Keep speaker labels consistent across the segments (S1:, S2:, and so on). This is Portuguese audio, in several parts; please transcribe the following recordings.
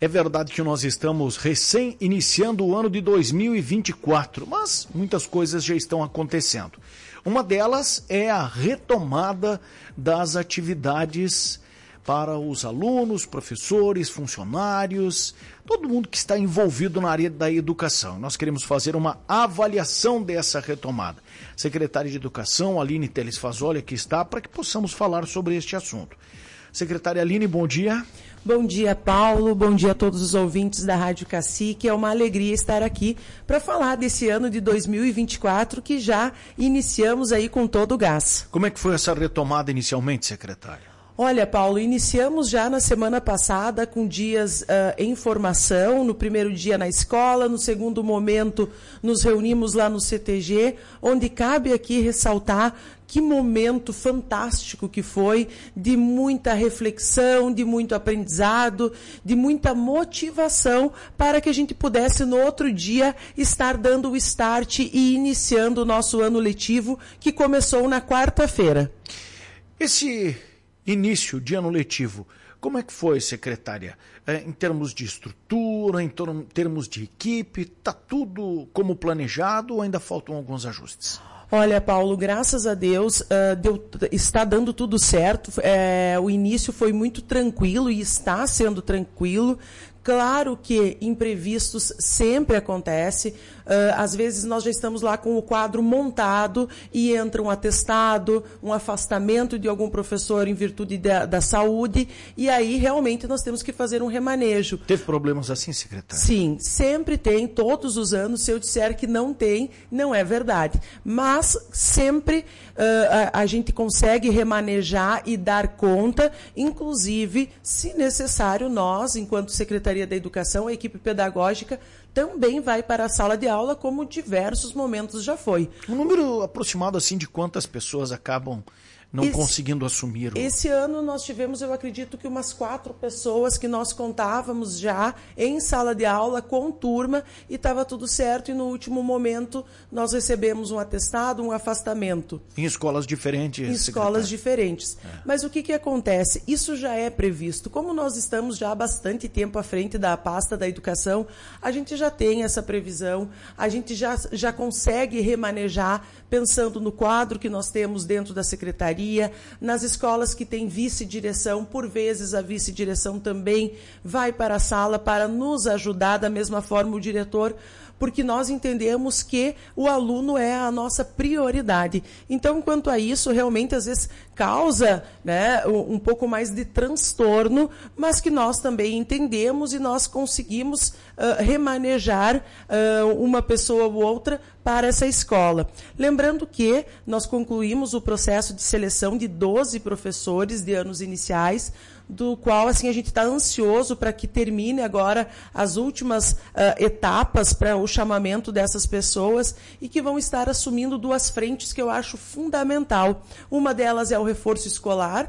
S1: É verdade que nós estamos recém iniciando o ano de 2024, mas muitas coisas já estão acontecendo. Uma delas é a retomada das atividades para os alunos, professores, funcionários, todo mundo que está envolvido na área da educação. Nós queremos fazer uma avaliação dessa retomada. Secretária de Educação, Aline Teles Fazoli, aqui está, para que possamos falar sobre este assunto. Secretária Aline, bom dia.
S2: Bom dia, Paulo. Bom dia a todos os ouvintes da Rádio Cacique. É uma alegria estar aqui para falar desse ano de 2024 que já iniciamos aí com todo o gás.
S1: Como é que foi essa retomada inicialmente, secretária?
S2: Olha, Paulo, iniciamos já na semana passada com dias em formação, no primeiro dia na escola, no segundo momento nos reunimos lá no CTG, onde cabe aqui ressaltar que momento fantástico que foi, de muita reflexão, de muito aprendizado, de muita motivação para que a gente pudesse no outro dia estar dando o start e iniciando o nosso ano letivo que começou na quarta-feira.
S1: Esse início de ano letivo, como é que foi, secretária? Em termos de estrutura, em termos de equipe, está tudo como planejado ou ainda faltam alguns ajustes?
S2: Olha, Paulo, graças a Deus está dando tudo certo. O início foi muito tranquilo e está sendo tranquilo. Claro que imprevistos sempre acontecem. Às vezes nós já estamos lá com o quadro montado e entra um atestado, um afastamento de algum professor em virtude da saúde, e aí realmente nós temos que fazer um remanejo.
S1: Teve problemas assim, secretária?
S2: Sim, sempre tem, todos os anos. Se eu disser que não tem, não é verdade. Mas sempre a gente consegue remanejar e dar conta, inclusive, se necessário, nós, enquanto Secretaria da Educação, a equipe pedagógica, também vai para a sala de aula, como diversos momentos já foi.
S1: Um número aproximado assim de quantas pessoas acabam não conseguindo assumir?
S2: Esse ano nós tivemos, eu acredito que umas 4 pessoas que nós contávamos já em sala de aula com turma e estava tudo certo, e no último momento nós recebemos um atestado, um afastamento.
S1: Em escolas diferentes?
S2: Em escolas diferentes. Mas o que acontece? Isso já é previsto. Como nós estamos já há bastante tempo à frente da pasta da educação, a gente já tem essa previsão, a gente já consegue remanejar pensando no quadro que nós temos dentro da secretaria. Nas escolas que tem vice-direção, por vezes a vice-direção também vai para a sala para nos ajudar, da mesma forma o diretor, porque nós entendemos que o aluno é a nossa prioridade. Então, quanto a isso, realmente, às vezes, causa, né, um pouco mais de transtorno, mas que nós também entendemos e nós conseguimos remanejar uma pessoa ou outra para essa escola. Lembrando que nós concluímos o processo de seleção de 12 professores de anos iniciais, do qual assim, a gente está ansioso para que termine agora as últimas etapas para o chamamento dessas pessoas e que vão estar assumindo 2 frentes que eu acho fundamental. Uma delas é o reforço escolar,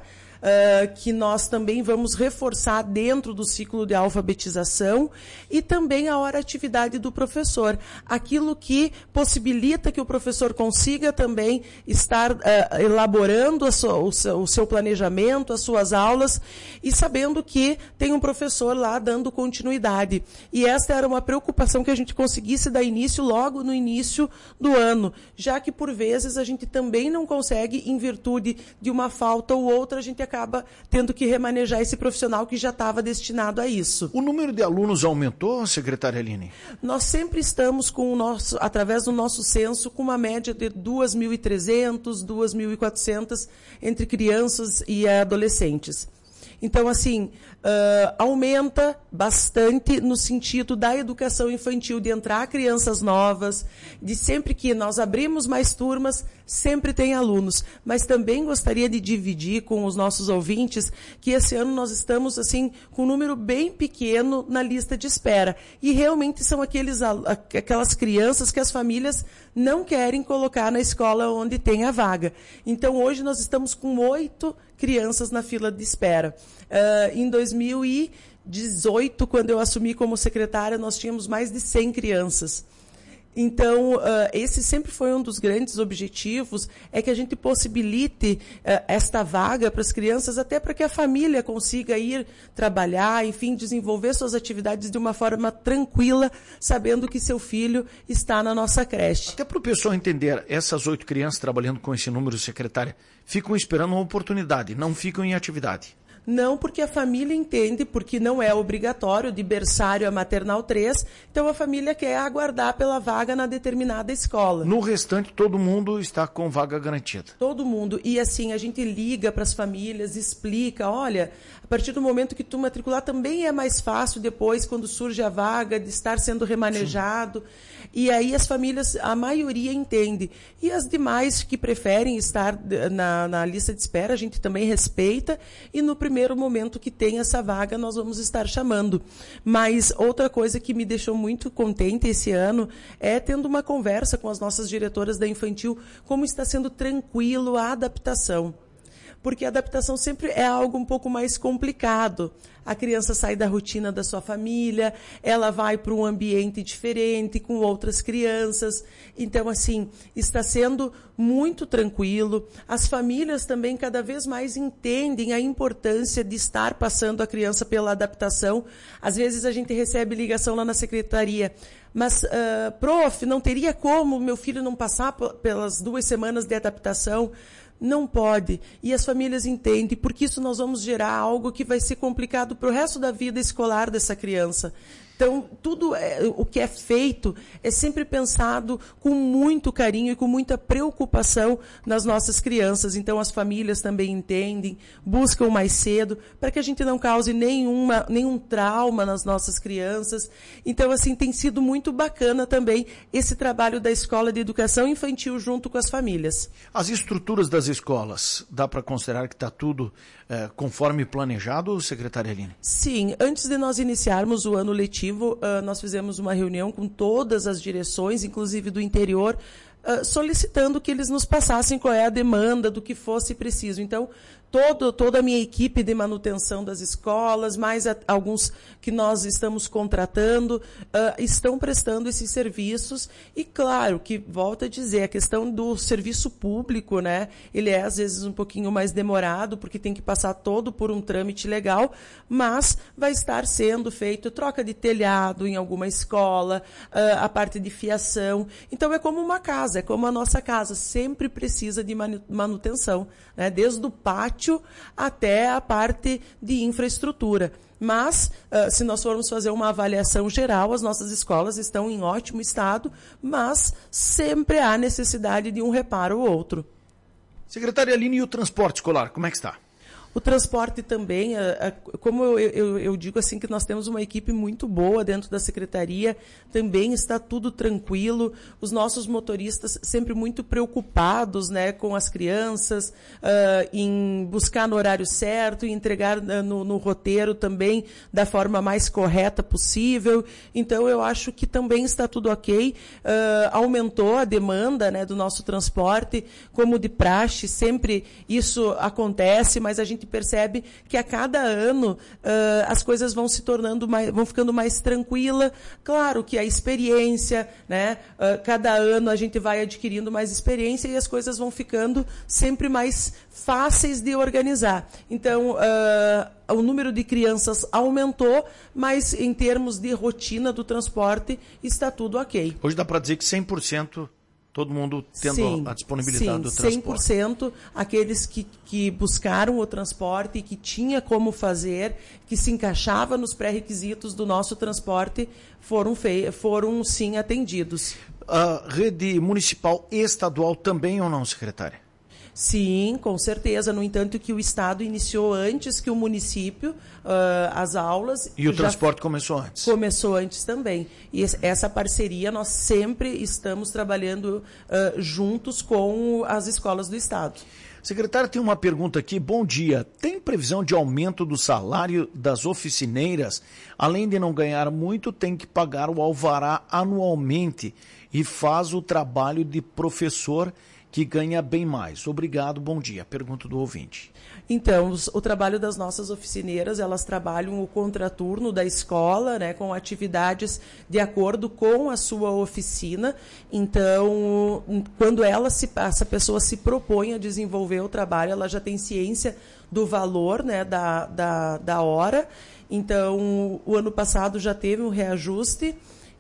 S2: que nós também vamos reforçar dentro do ciclo de alfabetização, e também a hora-atividade do professor, aquilo que possibilita que o professor consiga também estar elaborando o seu planejamento, as suas aulas, e sabendo que tem um professor lá dando continuidade. E esta era uma preocupação que a gente conseguisse dar início logo no início do ano, já que por vezes a gente também não consegue, em virtude de uma falta ou outra, a gente acaba tendo que remanejar esse profissional que já estava destinado a isso.
S1: O número de alunos aumentou, secretária Aline?
S2: Nós sempre estamos através do nosso censo, com uma média de 2.300, 2.400 entre crianças e adolescentes. Então, assim, aumenta bastante no sentido da educação infantil, de entrar crianças novas, de sempre que nós abrimos mais turmas, sempre tem alunos. Mas também gostaria de dividir com os nossos ouvintes que esse ano nós estamos, assim, com um número bem pequeno na lista de espera. E realmente são aquelas crianças que as famílias não querem colocar na escola onde tem a vaga. Então, hoje nós estamos com 8 crianças na fila de espera. Em 2018, quando eu assumi como secretária, nós tínhamos mais de 100 crianças. Então, esse sempre foi um dos grandes objetivos, é que a gente possibilite esta vaga para as crianças, até para que a família consiga ir trabalhar, enfim, desenvolver suas atividades de uma forma tranquila, sabendo que seu filho está na nossa creche.
S1: Até para o pessoal entender, essas 8 crianças trabalhando com esse número, secretária, ficam esperando uma oportunidade, não ficam em atividade.
S2: Não, porque a família entende, porque não é obrigatório, de berçário a maternal 3, então a família quer aguardar pela vaga na determinada escola.
S1: No restante, todo mundo está com vaga garantida.
S2: Todo mundo. E assim, a gente liga para as famílias, explica, olha, a partir do momento que tu matricular, também é mais fácil depois, quando surge a vaga, de estar sendo remanejado. Sim. E aí as famílias, a maioria entende. E as demais que preferem estar na lista de espera, a gente também respeita, e no primeiro momento que tem essa vaga, nós vamos estar chamando. Mas outra coisa que me deixou muito contente esse ano é tendo uma conversa com as nossas diretoras da infantil, como está sendo tranquilo a adaptação. Porque a adaptação sempre é algo um pouco mais complicado. A criança sai da rotina da sua família, ela vai para um ambiente diferente, com outras crianças. Então, assim, está sendo muito tranquilo. As famílias também cada vez mais entendem a importância de estar passando a criança pela adaptação. Às vezes a gente recebe ligação lá na secretaria, mas, prof, não teria como meu filho não passar pelas 2 semanas de adaptação? Não pode. E as famílias entendem, porque isso nós vamos gerar algo que vai ser complicado para o resto da vida escolar dessa criança. Então, tudo o que é feito é sempre pensado com muito carinho e com muita preocupação nas nossas crianças. Então, as famílias também entendem, buscam mais cedo, para que a gente não cause nenhum trauma nas nossas crianças. Então, assim, tem sido muito bacana também esse trabalho da Escola de Educação Infantil junto com as famílias.
S1: As estruturas das escolas, dá para considerar que está tudo conforme planejado, secretária Aline?
S2: Sim, antes de nós iniciarmos o ano letivo, nós fizemos uma reunião com todas as direções, inclusive do interior, solicitando que eles nos passassem qual é a demanda do que fosse preciso. Então, toda a minha equipe de manutenção das escolas, mais alguns que nós estamos contratando, estão prestando esses serviços. E, claro, que, volto a dizer, a questão do serviço público, né? Ele é, às vezes, um pouquinho mais demorado, porque tem que passar todo por um trâmite legal, mas vai estar sendo feito troca de telhado em alguma escola, a parte de fiação. Então, é como uma casa, é como a nossa casa, sempre precisa de manutenção, né? Desde o pátio até a parte de infraestrutura. Mas, se nós formos fazer uma avaliação geral, as nossas escolas estão em ótimo estado, mas sempre há necessidade de um reparo ou outro.
S1: Secretária Aline, e o transporte escolar, como é que está?
S2: O transporte também, como eu digo assim, que nós temos uma equipe muito boa dentro da secretaria, também está tudo tranquilo, os nossos motoristas sempre muito preocupados, né, com as crianças, em buscar no horário certo, em entregar no roteiro também da forma mais correta possível. Então, eu acho que também está tudo ok. Aumentou a demanda, né, do nosso transporte, como de praxe, sempre isso acontece, mas a gente percebe que a cada ano as coisas vão se tornando vão ficando mais tranquila. Claro que a experiência, né? Cada ano a gente vai adquirindo mais experiência e as coisas vão ficando sempre mais fáceis de organizar. Então, o número de crianças aumentou, mas em termos de rotina do transporte está tudo ok.
S1: Hoje dá para dizer que 100%... todo mundo tendo a disponibilidade do transporte.
S2: 100% aqueles que buscaram o transporte e que tinha como fazer, que se encaixava nos pré-requisitos do nosso transporte, foram sim atendidos.
S1: A rede municipal e estadual também ou não, secretária?
S2: Sim, com certeza. No entanto, que o Estado iniciou antes que o município as aulas.
S1: E o transporte começou antes?
S2: Começou antes também. E essa parceria nós sempre estamos trabalhando juntos com as escolas do Estado.
S1: Secretário, tem uma pergunta aqui. Bom dia. Tem previsão de aumento do salário das oficineiras? Além de não ganhar muito, tem que pagar o alvará anualmente e faz o trabalho de professor que ganha bem mais. Obrigado, bom dia. Pergunta do ouvinte.
S2: Então, o trabalho das nossas oficineiras, elas trabalham o contraturno da escola, né, com atividades de acordo com a sua oficina. Então, quando essa pessoa se propõe a desenvolver o trabalho, ela já tem ciência do valor, né, da hora. Então, o ano passado já teve um reajuste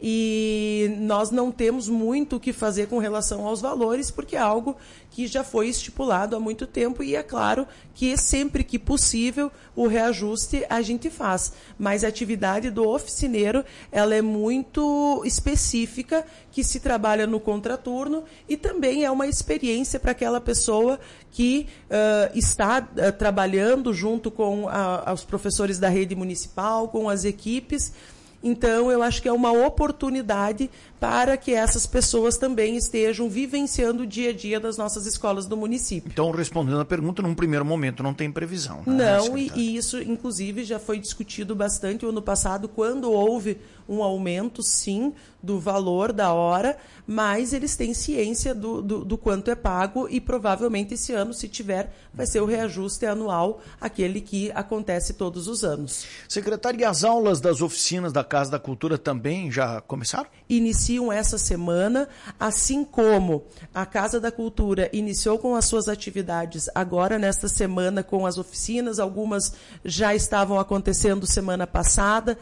S2: e nós não temos muito o que fazer com relação aos valores, porque é algo que já foi estipulado há muito tempo e é claro que sempre que possível o reajuste a gente faz. Mas a atividade do oficineiro, ela é muito específica, que se trabalha no contraturno e também é uma experiência para aquela pessoa que está trabalhando junto com os professores da rede municipal, com as equipes. Então, eu acho que é uma oportunidade para que essas pessoas também estejam vivenciando o dia a dia das nossas escolas do município.
S1: Então, respondendo a pergunta, num primeiro momento não tem previsão.
S2: Né, não, e isso, inclusive, já foi discutido bastante o ano passado, quando houve um aumento, sim, do valor da hora, mas eles têm ciência do quanto é pago e provavelmente esse ano, se tiver, vai ser o reajuste anual, aquele que acontece todos os anos.
S1: Secretária, e as aulas das oficinas da Casa da Cultura também já começaram?
S2: Iniciam essa semana, assim como a Casa da Cultura iniciou com as suas atividades agora nesta semana com as oficinas, algumas já estavam acontecendo semana passada.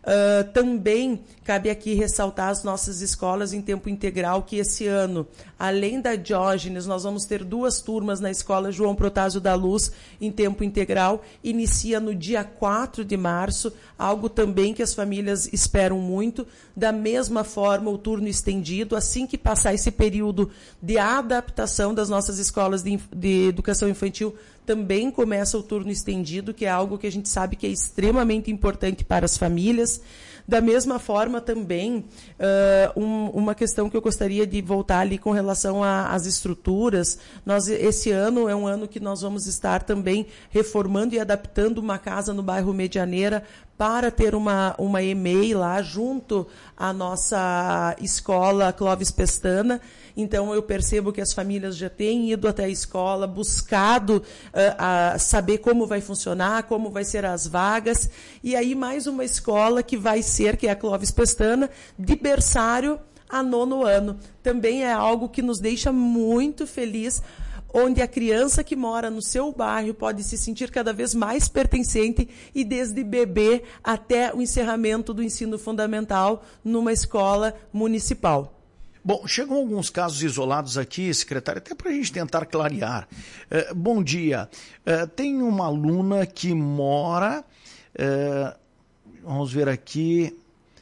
S2: Também cabe aqui ressaltar as nossas escolas em tempo integral, que esse ano, além da Diógenes, nós vamos ter 2 turmas na Escola João Protásio da Luz em tempo integral. Inicia no dia 4 de março, algo também que as famílias esperam muito. Da mesma forma, o turno estendido, assim que passar esse período de adaptação das nossas escolas de educação infantil, também começa o turno estendido, que é algo que a gente sabe que é extremamente importante para as famílias. Da mesma forma, também, uma questão que eu gostaria de voltar ali com relação às estruturas. Esse ano é um ano que nós vamos estar também reformando e adaptando uma casa no bairro Medianeira para ter uma EMEI lá junto à nossa escola Clóvis Pestana. Então, eu percebo que as famílias já têm ido até a escola, buscado saber como vai funcionar, como vai ser as vagas. E aí, mais uma escola que vai ser, que é a Clóvis Pestana, de berçário a 9º ano. Também é algo que nos deixa muito feliz, onde a criança que mora no seu bairro pode se sentir cada vez mais pertencente e desde bebê até o encerramento do ensino fundamental numa escola municipal.
S1: Bom, chegam alguns casos isolados aqui, secretária, até para a gente tentar clarear. Bom dia. Tem uma aluna que mora, vamos ver aqui,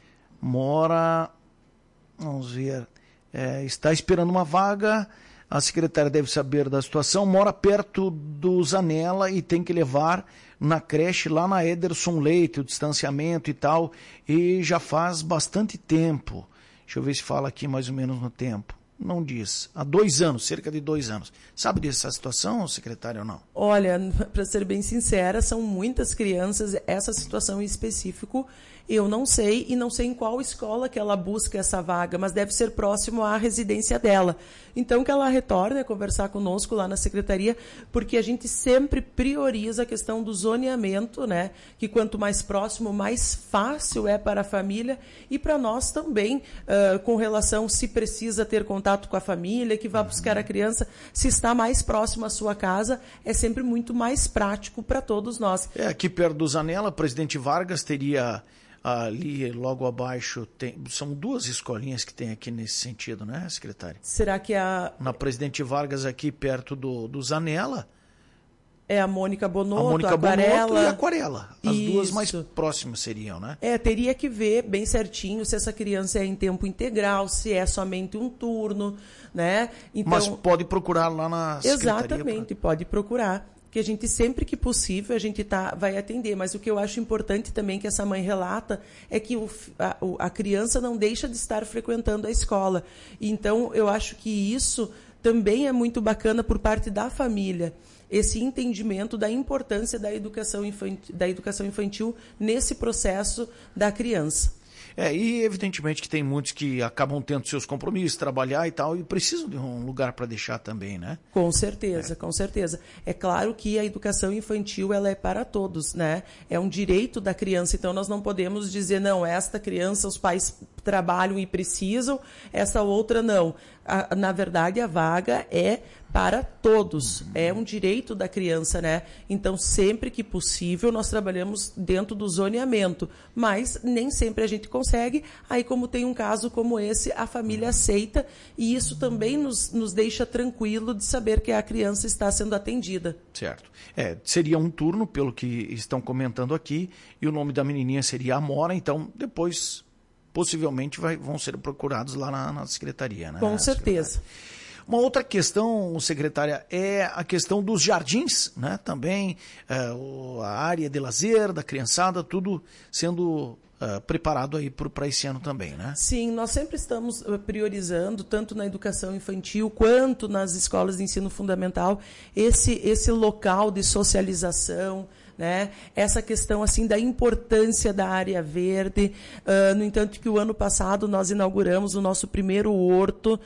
S1: está esperando uma vaga, a secretária deve saber da situação, mora perto do Zanella e tem que levar na creche lá na Ederson Leite, o distanciamento e tal, e já faz bastante tempo. Deixa eu ver se fala aqui mais ou menos no tempo. Não diz. Há 2 anos, cerca de 2 anos. Sabe dessa situação, secretária, ou não?
S2: Olha, para ser bem sincera, são muitas crianças. Essa situação em específico, eu não sei, e não sei em qual escola que ela busca essa vaga, mas deve ser próximo à residência dela. Então, que ela retorne a conversar conosco lá na secretaria, porque a gente sempre prioriza a questão do zoneamento, né? Que quanto mais próximo, mais fácil é para a família e para nós também, com relação se precisa ter contato com a família, que vai buscar a criança, se está mais próximo à sua casa, é sempre muito mais prático para todos nós.
S1: Aqui perto do Zanella, Presidente Vargas teria ali logo abaixo, são 2 escolinhas que tem aqui nesse sentido, né, secretária?
S2: Será que
S1: na Presidente Vargas, aqui perto do Zanella,
S2: é a Mônica Bonotto, a Aquarela.
S1: E a Aquarela. As
S2: Isso.
S1: 2 mais próximas seriam, né?
S2: Teria que ver bem certinho se essa criança é em tempo integral, se é somente um turno, né? Então,
S1: mas pode procurar lá na secretaria.
S2: Exatamente, pode procurar. Que a gente, sempre que possível, a gente vai atender. Mas o que eu acho importante também que essa mãe relata é que a criança não deixa de estar frequentando a escola. Então, eu acho que isso também é muito bacana por parte da família, esse entendimento da importância da educação infantil nesse processo da criança.
S1: E evidentemente que tem muitos que acabam tendo seus compromissos, trabalhar e tal, e precisam de um lugar para deixar também, né?
S2: Com certeza, com certeza. É claro que a educação infantil, ela é para todos, né? É um direito da criança, então nós não podemos dizer, não, esta criança os pais trabalham e precisam, essa outra não. Na verdade, a vaga é para todos, é um direito da criança, né? Então, sempre que possível, nós trabalhamos dentro do zoneamento, mas nem sempre a gente consegue. Aí, como tem um caso como esse, a família aceita, e isso também nos deixa tranquilo de saber que a criança está sendo atendida.
S1: Certo. Seria um turno, pelo que estão comentando aqui, e o nome da menininha seria Amora, então depois possivelmente vão ser procurados lá na secretaria, né?
S2: Com certeza.
S1: Uma outra questão, secretária, é a questão dos jardins, né? Também a área de lazer da criançada, tudo sendo preparado aí para esse ano também, né?
S2: Sim, nós sempre estamos priorizando, tanto na educação infantil quanto nas escolas de ensino fundamental, esse local de socialização, né? Essa questão assim da importância da área verde. No entanto, que o ano passado nós inauguramos o nosso primeiro horto,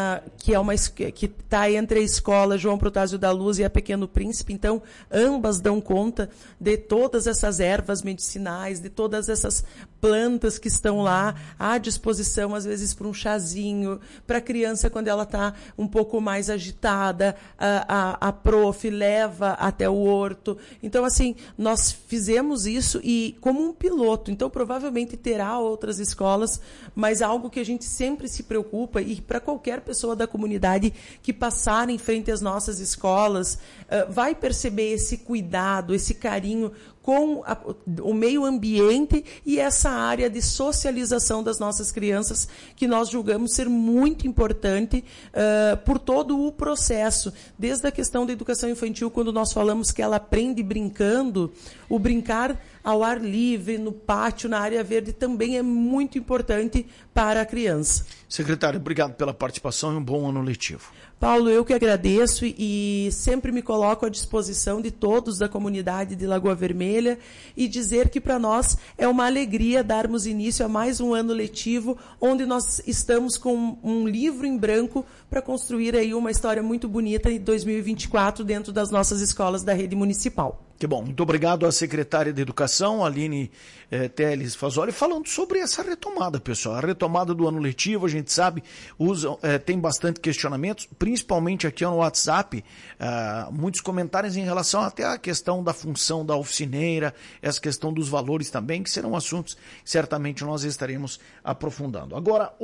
S2: que está entre a escola João Protásio da Luz e a Pequeno Príncipe. Então, ambas dão conta de todas essas ervas medicinais, de todas essas plantas que estão lá à disposição, às vezes para um chazinho, para a criança quando ela está um pouco mais agitada, a prof leva até o horto. Então, assim, nós fizemos isso e como um piloto, então provavelmente terá outras escolas, mas algo que a gente sempre se preocupa, e para qualquer pessoa da comunidade que passar em frente às nossas escolas, vai perceber esse cuidado, esse carinho com o meio ambiente e essa área de socialização das nossas crianças, que nós julgamos ser muito importante por todo o processo, desde a questão da educação infantil, quando nós falamos que ela aprende brincando, o brincar ao ar livre, no pátio, na área verde, também é muito importante para a criança.
S1: Secretário, obrigado pela participação e um bom ano letivo.
S2: Paulo, eu que agradeço e sempre me coloco à disposição de todos da comunidade de Lagoa Vermelha e dizer que para nós é uma alegria darmos início a mais um ano letivo, onde nós estamos com um livro em branco para construir aí uma história muito bonita em 2024 dentro das nossas escolas da rede municipal.
S1: Que bom, muito obrigado à secretária de Educação, Aline Teles Fazoli, falando sobre essa retomada, pessoal. A retomada do ano letivo, a gente sabe, tem bastante questionamentos, principalmente aqui no WhatsApp, muitos comentários em relação até à questão da função da oficineira, essa questão dos valores também, que serão assuntos que certamente nós estaremos aprofundando. Agora,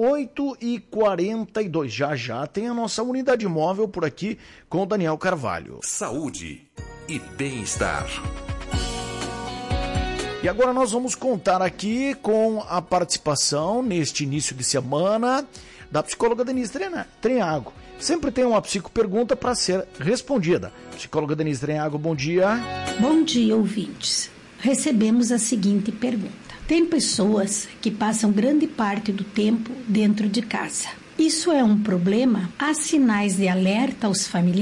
S1: 8h42, já tem a nossa unidade móvel por aqui com o Daniel Carvalho.
S3: Saúde e bem-estar.
S1: E agora nós vamos contar aqui com a participação neste início de semana da psicóloga Denise Trenhago. Sempre tem uma psicopergunta para ser respondida. Psicóloga Denise Trenhago, bom dia.
S4: Bom dia, ouvintes. Recebemos a seguinte pergunta. Tem pessoas que passam grande parte do tempo dentro de casa. Isso é um problema? Há sinais de alerta aos familiares?